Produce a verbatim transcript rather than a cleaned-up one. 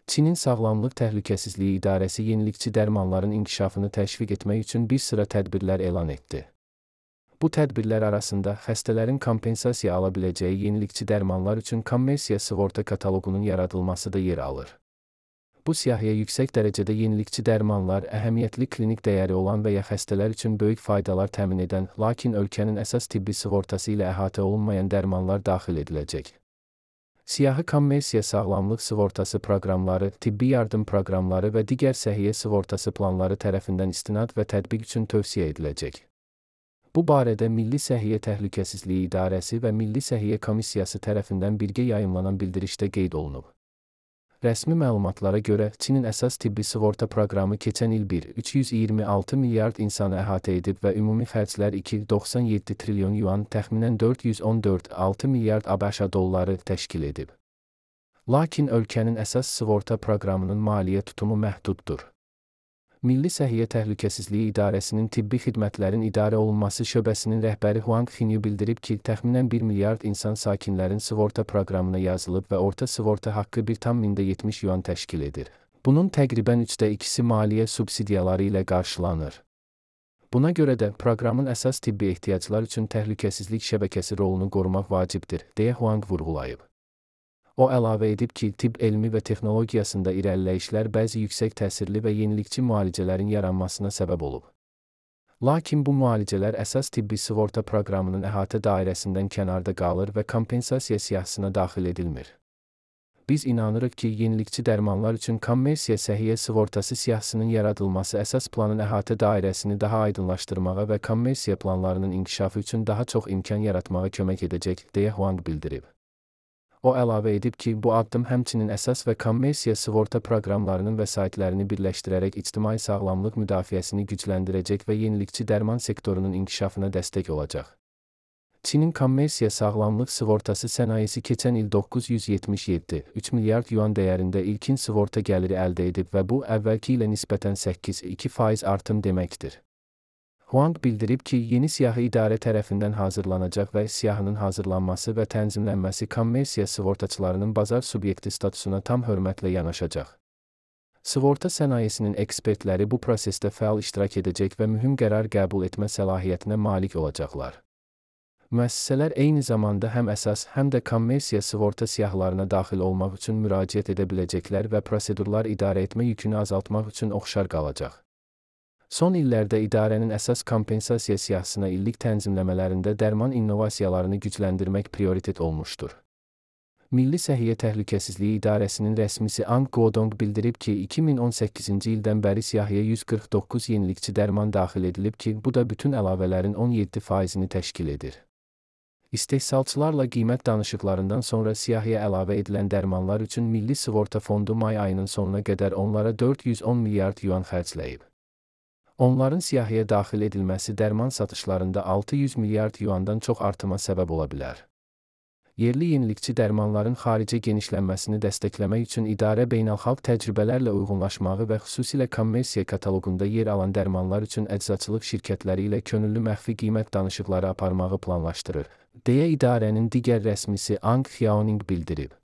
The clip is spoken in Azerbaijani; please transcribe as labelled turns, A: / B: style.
A: Çinin Sağlamlıq Təhlükəsizliyi İdarəsi yenilikçi dərmanların inkişafını təşviq etmək üçün bir sıra tədbirlər elan etdi. Bu tədbirlər arasında xəstələrin kompensasiya ala biləcəyi yenilikçi dərmanlar üçün kommersiya sığorta kataloqunun yaradılması da yer alır. Bu siyahıya yüksək dərəcədə yenilikçi dərmanlar, əhəmiyyətli klinik dəyəri olan və ya xəstələr üçün böyük faydalar təmin edən, lakin ölkənin əsas tibbi sığortası ilə əhatə olunmayan dərmanlar daxil ediləcək. Siyahı kommersiya sağlamlıq sığortası proqramları, tibbi yardım proqramları və digər səhiyyə sığortası planları tərəfindən istinad və tətbiq üçün tövsiyə ediləcək. Bu barədə Milli Səhiyyə Təhlükəsizliyi İdarəsi və Milli Səhiyyə Komissiyası tərəfindən birgə yayımlanan bildirişdə qeyd olunub. Rəsmi məlumatlara görə, Çinin əsas tibbi sığorta proqramı keçən il bir nöqtə üç yüz iyirmi altı milyard insanı əhatə edib və ümumi xərclər iki nöqtə doxsan yeddi trilyon yuan, təxminən dörd yüz on dörd nöqtə altı milyard ABŞ dolları təşkil edib. Lakin ölkənin əsas sığorta proqramının maliyyə tutumu məhduddur. Milli Səhiyyə Təhlükəsizliyi İdarəsinin Tibbi Xidmətlərin İdarə Olunması şöbəsinin rəhbəri Huang Xinyu bildirib ki, təxminən bir milyard insan sakinlərin sığorta proqramına yazılıb və orta sığorta haqqı bir tam mində yetmiş yuan təşkil edir. Bunun təqribən üçdə ikisi maliyyə subsidiyaları ilə qarşılanır. Buna görə də proqramın əsas tibbi ehtiyaclar üçün təhlükəsizlik şəbəkəsi rolunu qorumaq vacibdir, deyə Huang vurğulayıb. O əlavə edib ki, tibb elmi və texnologiyasında irəliləyişlər bəzi yüksək təsirli və yenilikçi müalicələrin yaranmasına səbəb olub. Lakin bu müalicələr əsas tibbi sığorta proqramının əhatə dairəsindən kənarda qalır və kompensasiya siyahısına daxil edilmir. Biz inanırıq ki, yenilikçi dərmanlar üçün kommersiya səhiyyə sığortası siyahısının yaradılması əsas planın əhatə dairəsini daha aydınlaşdırmağa və kommersiya planlarının inkişafı üçün daha çox imkan yaratmağa kömək edəcək, deyə Huang bildirib. O əlavə edib ki, bu addım həmçinin əsas və kommersiya sığorta proqramlarının vəsaitlərini birləşdirərək ictimai sağlamlıq müdafiəsini gücləndirəcək və yenilikçi dərman sektorunun inkişafına dəstək olacaq. Çinin kommersiya sağlamlıq sığortası sənayesi keçən il doqquz yüz yetmiş yeddi nöqtə üç milyard yuan dəyərində ilkin sığorta gəliri əldə edib və bu, əvvəlki ilə nisbətən səkkiz nöqtə iki faiz artım deməkdir. Huang bildirib ki, yeni siyahı idarə tərəfindən hazırlanacaq və siyahının hazırlanması və tənzimlənməsi kommersiya sığortaçılarının bazar subyekti statusuna tam hörmətlə yanaşacaq. Sığorta sənayesinin ekspertləri bu prosesdə fəal iştirak edəcək və mühüm qərar qəbul etmə səlahiyyətinə malik olacaqlar. Müəssisələr eyni zamanda həm əsas, həm də kommersiya sığorta siyahılarına daxil olmaq üçün müraciət edə biləcəklər və prosedurlar idarə etmə yükünü azaltmaq üçün oxşar qalacaq. Son illərdə idarənin əsas kompensasiya siyahısına illik tənzimləmələrində dərman innovasiyalarını gücləndirmək prioritet olmuşdur. Milli Səhiyyə Təhlükəsizliyi İdarəsinin rəsmisi Ang Guodong bildirib ki, iki min on səkkizinci ildən bəri siyahıya yüz qırx doqquz yenilikçi dərman daxil edilib ki, bu da bütün əlavələrin on yeddi faizini təşkil edir. İstehsalçılarla qiymət danışıqlarından sonra siyahıya əlavə edilən dərmanlar üçün Milli Sığorta Fondu may ayının sonuna qədər onlara dörd yüz on milyard yuan xərcləyib. Onların siyahıya daxil edilməsi dərman satışlarında altı yüz milyard yuandan çox artıma səbəb ola bilər. Yerli yenilikçi dərmanların xaricə genişlənməsini dəstəkləmək üçün idarə beynəlxalq təcrübələrlə uyğunlaşmağı və xüsusilə kommersiya kataloqunda yer alan dərmanlar üçün əczaçılıq şirkətləri ilə könüllü məxfi qiymət danışıqları aparmağı planlaşdırır, deyə idarənin digər rəsmisi Ang Xiaoning bildirib.